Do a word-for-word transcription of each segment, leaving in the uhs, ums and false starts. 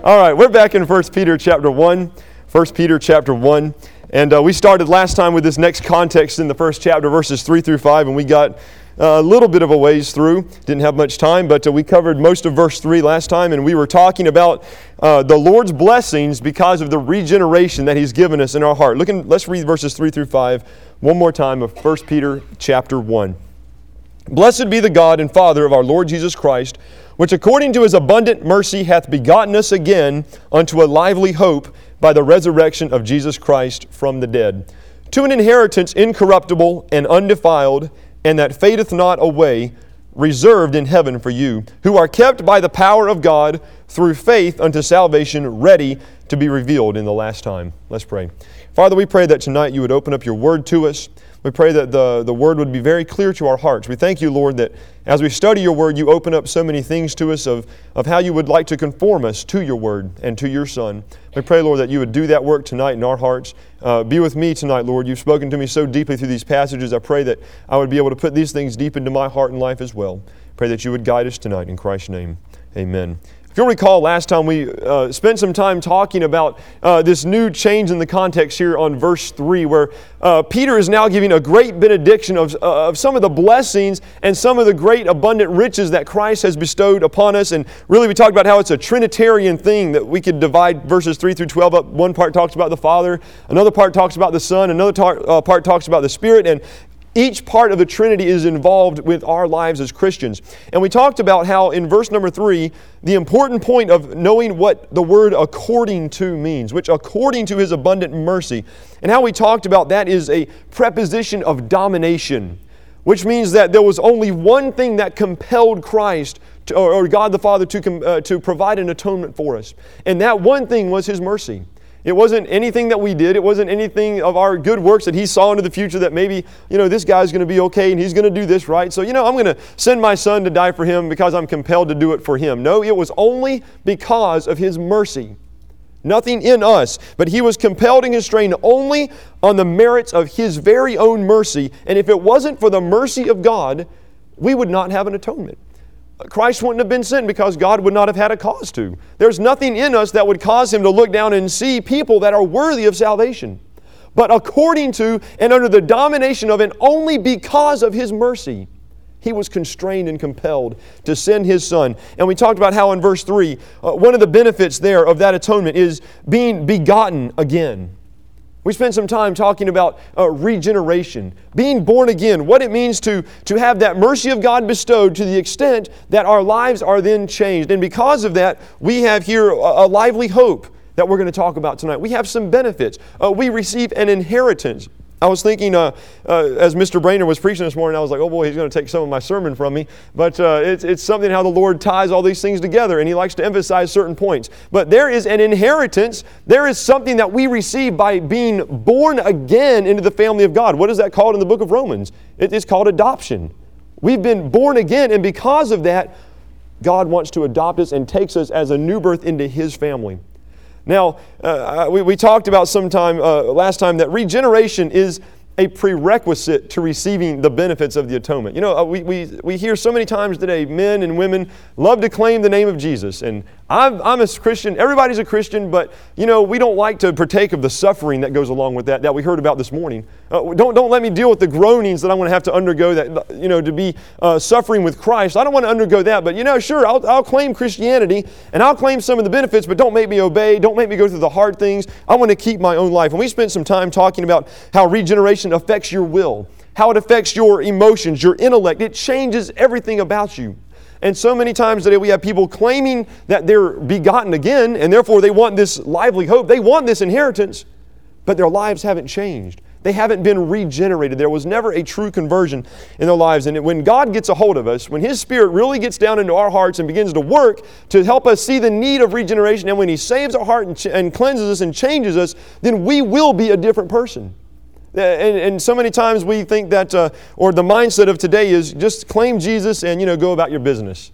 All right, we're back in First Peter chapter one. First Peter chapter one. And uh, we started last time with this next context in the first chapter, verses three through five, and we got a little bit of a ways through. Didn't have much time, but uh, we covered most of verse three last time, and we were talking about uh, the Lord's blessings because of the regeneration that He's given us in our heart. Look in, let's read verses three through five one more time of First Peter chapter one. Blessed be the God and Father of our Lord Jesus Christ, which according to His abundant mercy hath begotten us again unto a lively hope by the resurrection of Jesus Christ from the dead, to an inheritance incorruptible and undefiled, and that fadeth not away, reserved in heaven for you, who are kept by the power of God through faith unto salvation, ready to be revealed in the last time. Let's pray. Father, we pray that tonight You would open up Your Word to us. We pray that the, the Word would be very clear to our hearts. We thank You, Lord, that as we study Your Word, You open up so many things to us of, of how You would like to conform us to Your Word and to Your Son. We pray, Lord, that You would do that work tonight in our hearts. Uh, be with me tonight, Lord. You've spoken to me so deeply through these passages. I pray that I would be able to put these things deep into my heart and life as well. Pray that You would guide us tonight. In Christ's name, amen. If you'll recall, last time we uh, spent some time talking about uh, this new change in the context here on verse three, where uh, Peter is now giving a great benediction of, uh, of some of the blessings and some of the great abundant riches that Christ has bestowed upon us. And really we talked about how it's a Trinitarian thing that we could divide verses three through twelve up. One part talks about the Father, another part talks about the Son, another tar- uh, part talks about the Spirit, and each part of the Trinity is involved with our lives as Christians. And we talked about how in verse number three, the important point of knowing what the word according to means, which according to His abundant mercy, and how we talked about that is a preposition of domination, which means that there was only one thing that compelled Christ to, or, or God the Father to, uh, to provide an atonement for us. And that one thing was His mercy. It wasn't anything that we did. It wasn't anything of our good works that He saw into the future that maybe, you know, this guy's going to be okay and he's going to do this right. So, you know, I'm going to send my son to die for him because I'm compelled to do it for him. No, it was only because of His mercy. Nothing in us, but He was compelled and constrained only on the merits of His very own mercy. And if it wasn't for the mercy of God, we would not have an atonement. Christ wouldn't have been sent because God would not have had a cause to. There's nothing in us that would cause Him to look down and see people that are worthy of salvation. But according to and under the domination of and only because of His mercy, He was constrained and compelled to send His Son. And we talked about how in verse three, uh, one of the benefits there of that atonement is being begotten again. We spent some time talking about uh, regeneration, being born again, what it means to, to have that mercy of God bestowed to the extent that our lives are then changed. And because of that, we have here a, a lively hope that we're going to talk about tonight. We have some benefits. Uh, we receive an inheritance. I was thinking, uh, uh, as Mister Brainer was preaching this morning, I was like, oh boy, he's going to take some of my sermon from me. But uh, it's, it's something how the Lord ties all these things together, and He likes to emphasize certain points. But there is an inheritance. There is something that we receive by being born again into the family of God. What is that called in the book of Romans? It, it's called adoption. We've been born again, and because of that, God wants to adopt us and takes us as a new birth into His family. Now, uh, we, we talked about sometime uh, last time that regeneration is a prerequisite to receiving the benefits of the atonement. You know, uh, we, we, we hear so many times today, men and women love to claim the name of Jesus. And I'm, I'm a Christian, everybody's a Christian, but, you know, we don't like to partake of the suffering that goes along with that, that we heard about this morning. Uh, don't, don't let me deal with the groanings that I want to have to undergo, that, you know, to be uh, suffering with Christ. I don't want to undergo that, but, you know, sure, I'll, I'll claim Christianity, and I'll claim some of the benefits, but don't make me obey, don't make me go through the hard things. I want to keep my own life. And we spent some time talking about how regeneration affects your will, how it affects your emotions, your intellect. It changes everything about you. And so many times today we have people claiming that they're begotten again, and therefore they want this lively hope. They want this inheritance, but their lives haven't changed. They haven't been regenerated. There was never a true conversion in their lives. And when God gets a hold of us, when His Spirit really gets down into our hearts and begins to work to help us see the need of regeneration, and when He saves our heart and, ch- and cleanses us and changes us, then we will be a different person. And, and so many times we think that, uh, or the mindset of today is just claim Jesus and, you know, go about your business.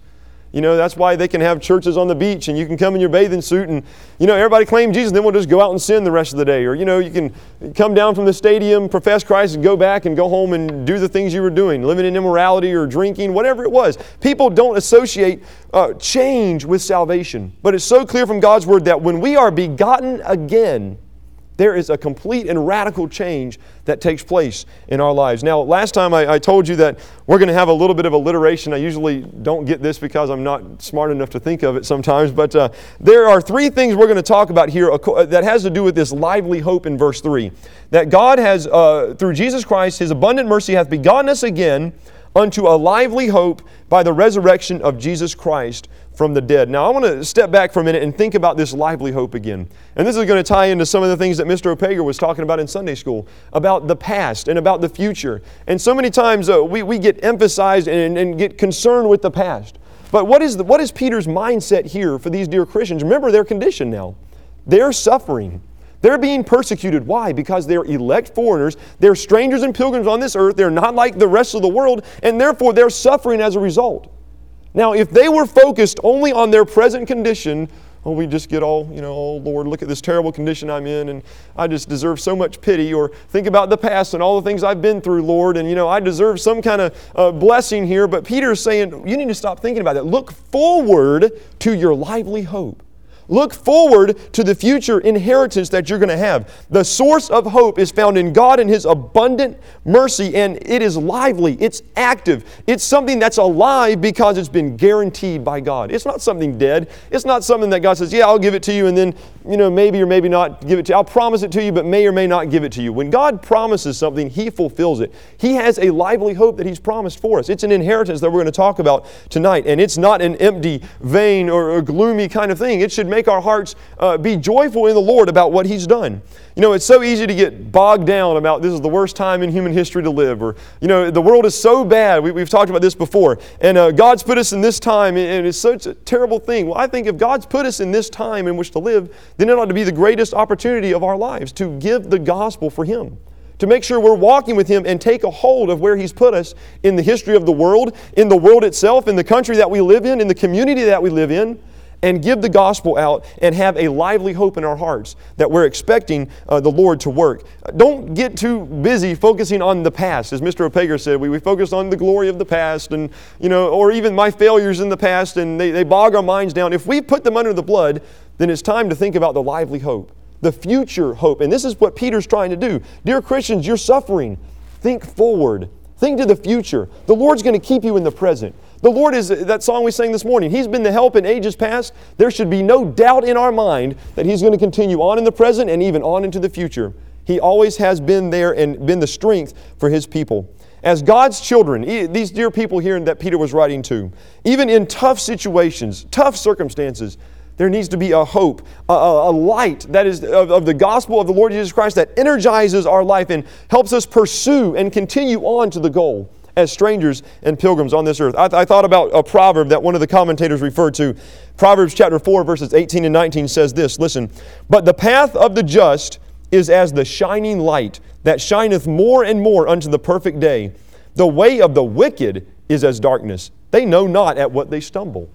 You know, that's why they can have churches on the beach and you can come in your bathing suit and, you know, everybody claim Jesus and then we'll just go out and sin the rest of the day. Or, you know, you can come down from the stadium, profess Christ, and go back and go home and do the things you were doing, living in immorality or drinking, whatever it was. People don't associate uh, change with salvation. But it's so clear from God's Word that when we are begotten again, there is a complete and radical change that takes place in our lives. Now, last time I, I told you that we're going to have a little bit of alliteration. I usually don't get this because I'm not smart enough to think of it sometimes. But uh, there are three things we're going to talk about here that has to do with this lively hope in verse three. That God has, uh, through Jesus Christ, His abundant mercy hath begotten us again unto a lively hope by the resurrection of Jesus Christ from the dead. Now, I want to step back for a minute and think about this lively hope again. And this is going to tie into some of the things that Mister Opega was talking about in Sunday school, about the past and about the future. And so many times uh, we, we get emphasized and, and get concerned with the past. But what is, the, what is Peter's mindset here for these dear Christians? Remember their condition now. They're suffering. They're being persecuted. Why? Because they're elect foreigners. They're strangers and pilgrims on this earth. They're not like the rest of the world, and therefore they're suffering as a result. Now, if they were focused only on their present condition, oh, we just get all, you know, oh, Lord, look at this terrible condition I'm in, and I just deserve so much pity, or think about the past and all the things I've been through, Lord, and, you know, I deserve some kind of uh, blessing here. But Peter is saying, you need to stop thinking about that. Look forward to your lively hope. Look forward to the future inheritance that you're going to have. The source of hope is found in God and His abundant mercy, and it is lively, it's active, it's something that's alive because it's been guaranteed by God. It's not something dead. It's not something that God says, yeah, I'll give it to you, and then, you know, maybe or maybe not give it to you. I'll promise it to you, but may or may not give it to you. When God promises something, He fulfills it. He has a lively hope that He's promised for us. It's an inheritance that we're going to talk about tonight, and it's not an empty, vain, or a gloomy kind of thing. It should make our hearts uh, be joyful in the Lord about what He's done. You know, it's so easy to get bogged down about this is the worst time in human history to live, or, you know, the world is so bad. We, we've talked about this before, and uh, God's put us in this time, and it's such a terrible thing. Well, I think if God's put us in this time in which to live, then it ought to be the greatest opportunity of our lives to give the gospel for Him, to make sure we're walking with Him and take a hold of where He's put us in the history of the world, in the world itself, in the country that we live in, in the community that we live in, and give the gospel out and have a lively hope in our hearts that we're expecting uh, the Lord to work. Don't get too busy focusing on the past. As Mister Opega said, we, we focus on the glory of the past, and, you know, or even my failures in the past, and they, they bog our minds down. If we put them under the blood, then it's time to think about the lively hope, the future hope. And this is what Peter's trying to do. Dear Christians, you're suffering. Think forward. Think to the future. The Lord's going to keep you in the present. The Lord is, that song we sang this morning, He's been the help in ages past. There should be no doubt in our mind that He's going to continue on in the present and even on into the future. He always has been there and been the strength for His people. As God's children, these dear people here that Peter was writing to, even in tough situations, tough circumstances, there needs to be a hope, a, a light that is of, of the gospel of the Lord Jesus Christ that energizes our life and helps us pursue and continue on to the goal as strangers and pilgrims on this earth. I, th- I thought about a proverb that one of the commentators referred to. Proverbs chapter four, verses eighteen and nineteen says this, listen, "But the path of the just is as the shining light that shineth more and more unto the perfect day. The way of the wicked is as darkness. They know not at what they stumble."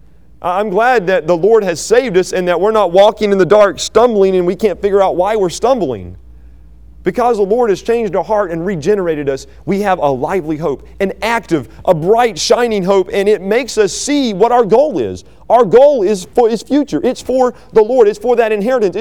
I'm glad that the Lord has saved us and that we're not walking in the dark stumbling and we can't figure out why we're stumbling. Because the Lord has changed our heart and regenerated us, we have a lively hope, an active, a bright, shining hope, and it makes us see what our goal is. Our goal is for His future. It's for the Lord. It's for that inheritance.